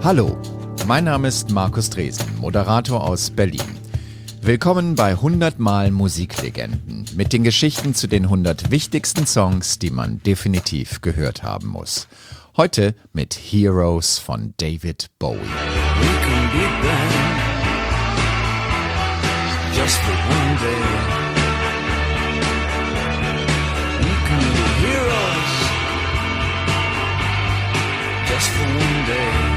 Hallo, mein Name ist Markus Dresen, Moderator aus Berlin. Willkommen bei 100 Mal Musiklegenden mit den Geschichten zu den 100 wichtigsten Songs, die man definitiv gehört haben muss. Heute mit Heroes von David Bowie. We can be bad, just for one day. We can be heroes, just for one day.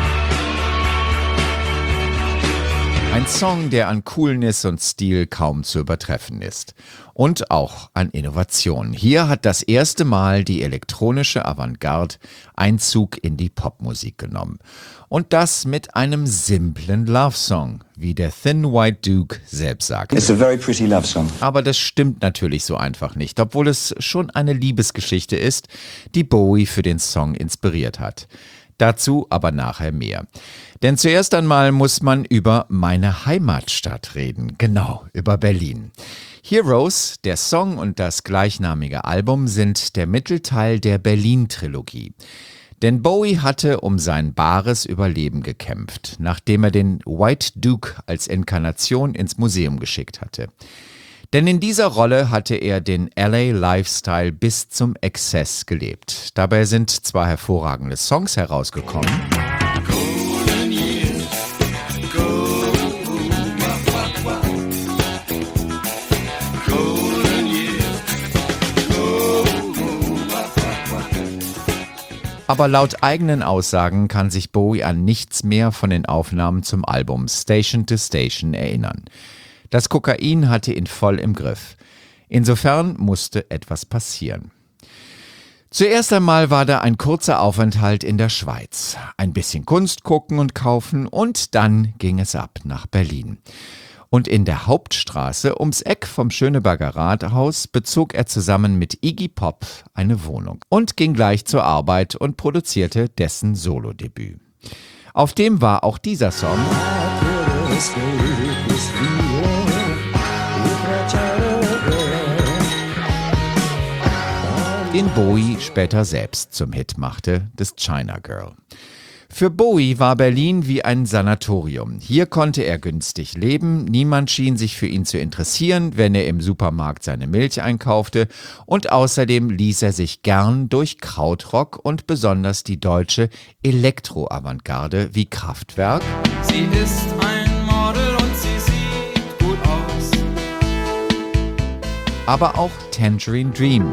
Ein Song, der an Coolness und Stil kaum zu übertreffen ist. Und auch an Innovation. Hier hat das erste Mal die elektronische Avantgarde Einzug in die Popmusik genommen. Und das mit einem simplen Love-Song, wie der Thin White Duke selbst sagt. It's a very pretty love song. Aber das stimmt natürlich so einfach nicht, obwohl es schon eine Liebesgeschichte ist, die Bowie für den Song inspiriert hat. Dazu aber nachher mehr. Denn zuerst einmal muss man über meine Heimatstadt reden, genau, über Berlin. Heroes, der Song und das gleichnamige Album sind der Mittelteil der Berlin-Trilogie. Denn Bowie hatte um sein bares Überleben gekämpft, nachdem er den White Duke als Inkarnation ins Museum geschickt hatte. Denn in dieser Rolle hatte er den LA Lifestyle bis zum Exzess gelebt. Dabei sind zwar hervorragende Songs herausgekommen, aber laut eigenen Aussagen kann sich Bowie an nichts mehr von den Aufnahmen zum Album Station to Station erinnern. Das Kokain hatte ihn voll im Griff. Insofern musste etwas passieren. Zuerst einmal war da ein kurzer Aufenthalt in der Schweiz. Ein bisschen Kunst gucken und kaufen und dann ging es ab nach Berlin. Und in der Hauptstraße ums Eck vom Schöneberger Rathaus bezog er zusammen mit Iggy Pop eine Wohnung und ging gleich zur Arbeit und produzierte dessen Solodebüt. Auf dem war auch dieser Song, den Bowie später selbst zum Hit machte, das China Girl. Für Bowie war Berlin wie ein Sanatorium. Hier konnte er günstig leben, niemand schien sich für ihn zu interessieren, wenn er im Supermarkt seine Milch einkaufte und außerdem ließ er sich gern durch Krautrock und besonders die deutsche Elektro-Avantgarde wie Kraftwerk. Sie ist ein Model und sie sieht gut aus. Aber auch Tangerine Dream.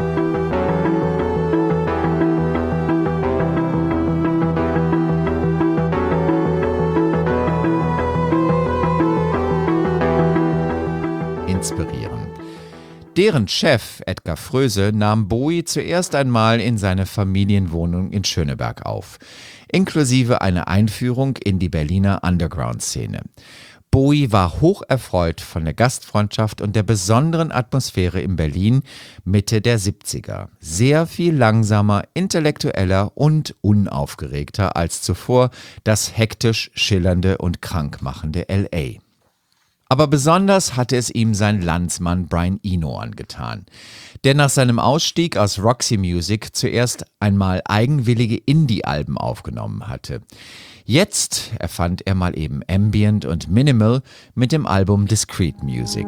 Inspirieren. Deren Chef, Edgar Froese, nahm Bowie zuerst einmal in seine Familienwohnung in Schöneberg auf, inklusive einer Einführung in die Berliner Underground-Szene. Bowie war hocherfreut von der Gastfreundschaft und der besonderen Atmosphäre in Berlin Mitte der 70er. Sehr viel langsamer, intellektueller und unaufgeregter als zuvor das hektisch schillernde und krankmachende L.A. Aber besonders hatte es ihm sein Landsmann Brian Eno angetan, der nach seinem Ausstieg aus Roxy Music zuerst einmal eigenwillige Indie-Alben aufgenommen hatte. Jetzt erfand er mal eben Ambient und Minimal mit dem Album Discreet Music.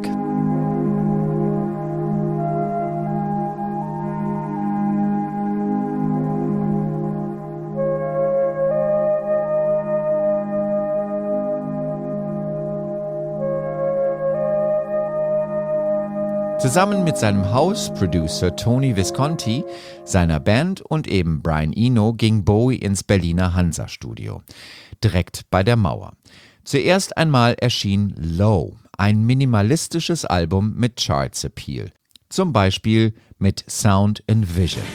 Zusammen mit seinem House-Producer Tony Visconti, seiner Band und eben Brian Eno ging Bowie ins Berliner Hansa-Studio, direkt bei der Mauer. Zuerst einmal erschien Low, ein minimalistisches Album mit Charts-Appeal, zum Beispiel mit Sound and Vision.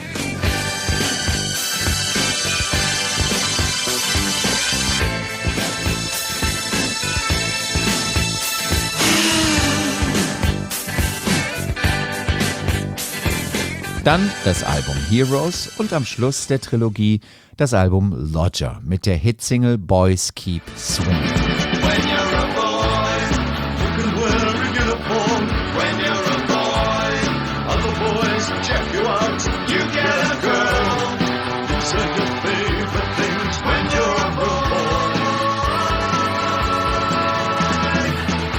Dann das Album Heroes und am Schluss der Trilogie das Album Lodger mit der Hitsingle Boys Keep Swinging. When you're a boy, you can wear a uniform. When you're a boy, other boys check you out. You get a girl. These are your favorite things when you're a boy.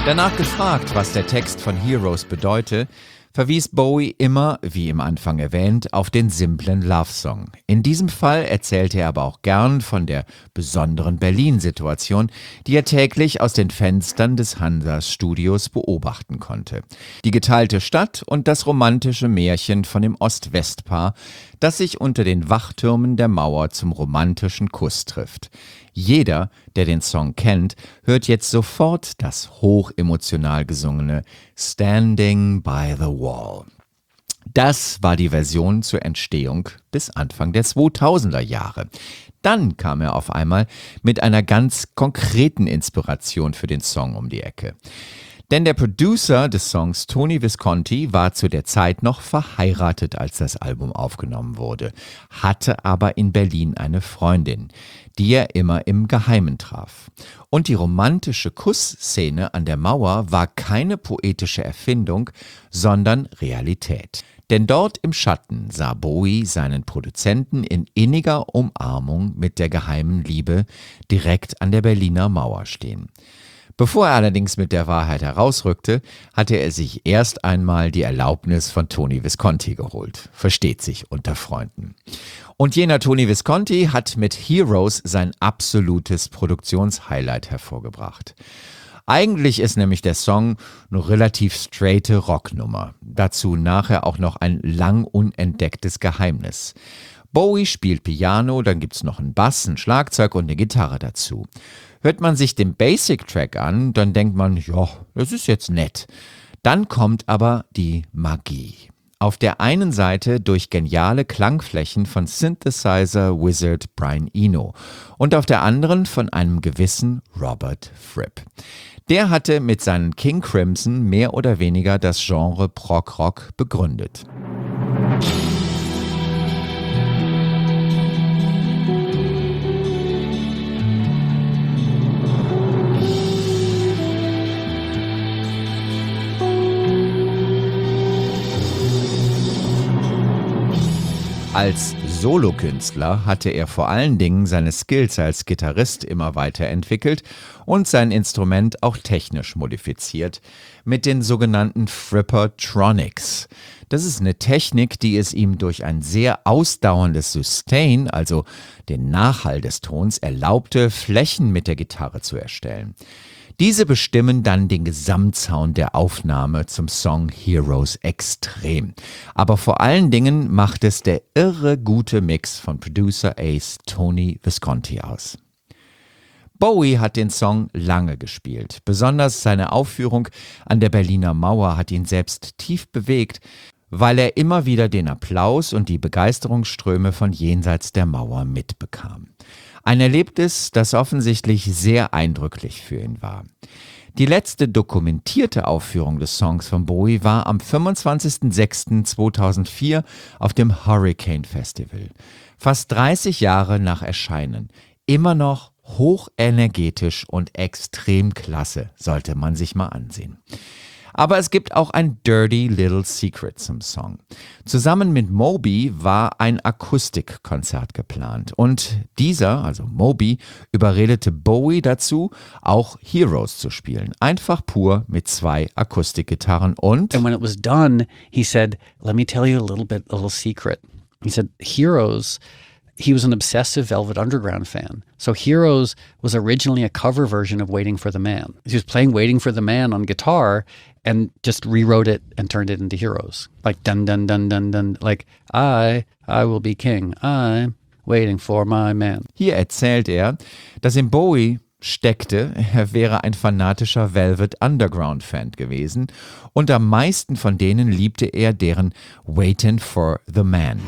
Danach gefragt, was der Text von Heroes bedeute, verwies Bowie immer, wie im Anfang erwähnt, auf den simplen Love-Song. In diesem Fall erzählte er aber auch gern von der besonderen Berlin-Situation, die er täglich aus den Fenstern des Hansa-Studios beobachten konnte. Die geteilte Stadt und das romantische Märchen von dem Ost-West-Paar, das sich unter den Wachtürmen der Mauer zum romantischen Kuss trifft. Jeder, der den Song kennt, hört jetzt sofort das hochemotional gesungene Standing by the Wall. Das war die Version zur Entstehung bis Anfang der 2000er Jahre. Dann kam er auf einmal mit einer ganz konkreten Inspiration für den Song um die Ecke. Denn der Producer des Songs, Tony Visconti, war zu der Zeit noch verheiratet, als das Album aufgenommen wurde, hatte aber in Berlin eine Freundin, die er immer im Geheimen traf. Und die romantische Kussszene an der Mauer war keine poetische Erfindung, sondern Realität. Denn dort im Schatten sah Bowie seinen Produzenten in inniger Umarmung mit der geheimen Liebe direkt an der Berliner Mauer stehen. Bevor er allerdings mit der Wahrheit herausrückte, hatte er sich erst einmal die Erlaubnis von Tony Visconti geholt. Versteht sich unter Freunden. Und jener Tony Visconti hat mit Heroes sein absolutes Produktionshighlight hervorgebracht. Eigentlich ist nämlich der Song eine relativ straighte Rocknummer. Dazu nachher auch noch ein lang unentdecktes Geheimnis. Bowie spielt Piano, dann gibt's noch einen Bass, ein Schlagzeug und eine Gitarre dazu. Hört man sich den Basic-Track an, dann denkt man, ja, das ist jetzt nett. Dann kommt aber die Magie. Auf der einen Seite durch geniale Klangflächen von Synthesizer-Wizard Brian Eno und auf der anderen von einem gewissen Robert Fripp. Der hatte mit seinen King Crimson mehr oder weniger das Genre Prog-Rock begründet. Als Solokünstler hatte er vor allen Dingen seine Skills als Gitarrist immer weiterentwickelt und sein Instrument auch technisch modifiziert mit den sogenannten Frippertronics. Das ist eine Technik, die es ihm durch ein sehr ausdauerndes Sustain, also den Nachhall des Tons, erlaubte, Flächen mit der Gitarre zu erstellen. Diese bestimmen dann den Gesamtsound der Aufnahme zum Song Heroes extrem. Aber vor allen Dingen macht es der irre gute Mix von Producer Ace Tony Visconti aus. Bowie hat den Song lange gespielt. Besonders seine Aufführung an der Berliner Mauer hat ihn selbst tief bewegt, weil er immer wieder den Applaus und die Begeisterungsströme von jenseits der Mauer mitbekam. Ein Erlebnis, das offensichtlich sehr eindrücklich für ihn war. Die letzte dokumentierte Aufführung des Songs von Bowie war am 25.06.2004 auf dem Hurricane Festival. Fast 30 Jahre nach Erscheinen. Immer noch hochenergetisch und extrem klasse, sollte man sich mal ansehen. Aber es gibt auch ein Dirty Little Secret zum Song. Zusammen mit Moby war ein Akustikkonzert geplant und dieser, also Moby, überredete Bowie dazu, auch Heroes zu spielen. Einfach pur mit 2 Akustikgitarren und... And when it was done, he said, let me tell you a little secret. He said, Heroes... He was an obsessive Velvet Underground fan. So Heroes was originally a cover version of Waiting for the Man. He was playing Waiting for the Man on guitar and just rewrote it and turned it into Heroes. Like dun dun dun dun dun. Like I will be king. I'm waiting for my man. Hier erzählt er, dass in Bowie steckte, er wäre ein fanatischer Velvet Underground-Fan gewesen und am meisten von denen liebte er deren Waiting for the Man.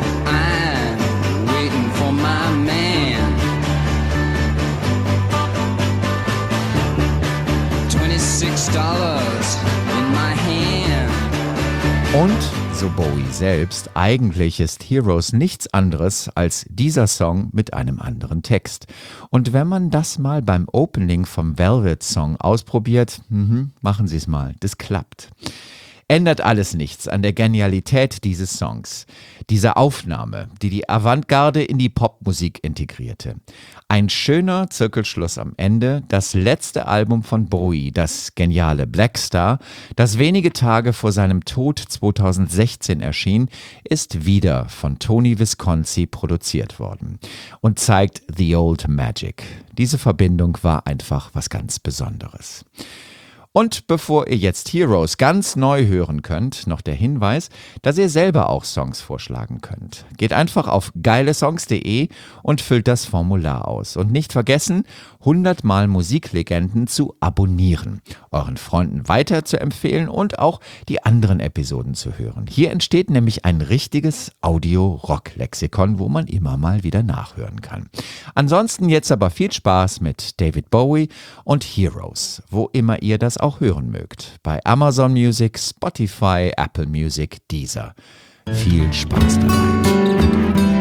Und, so Bowie selbst, eigentlich ist Heroes nichts anderes als dieser Song mit einem anderen Text. Und wenn man das mal beim Opening vom Velvet-Song ausprobiert, machen Sie es mal, das klappt. ändert alles nichts an der Genialität dieses Songs. Diese Aufnahme, die die Avantgarde in die Popmusik integrierte. Ein schöner Zirkelschluss am Ende, das letzte Album von Bowie, das geniale Black Star, das wenige Tage vor seinem Tod 2016 erschien, ist wieder von Tony Visconti produziert worden und zeigt The Old Magic. Diese Verbindung war einfach was ganz Besonderes. Und bevor ihr jetzt Heroes ganz neu hören könnt, noch der Hinweis, dass ihr selber auch Songs vorschlagen könnt. Geht einfach auf geilesongs.de und füllt das Formular aus. Und nicht vergessen, 100 Mal Musiklegenden zu abonnieren, euren Freunden weiter zu empfehlen und auch die anderen Episoden zu hören. Hier entsteht nämlich ein richtiges Audio-Rock-Lexikon, wo man immer mal wieder nachhören kann. Ansonsten jetzt aber viel Spaß mit David Bowie und Heroes, wo immer ihr das auch hören mögt. Bei Amazon Music, Spotify, Apple Music, Deezer. Viel Spaß dabei.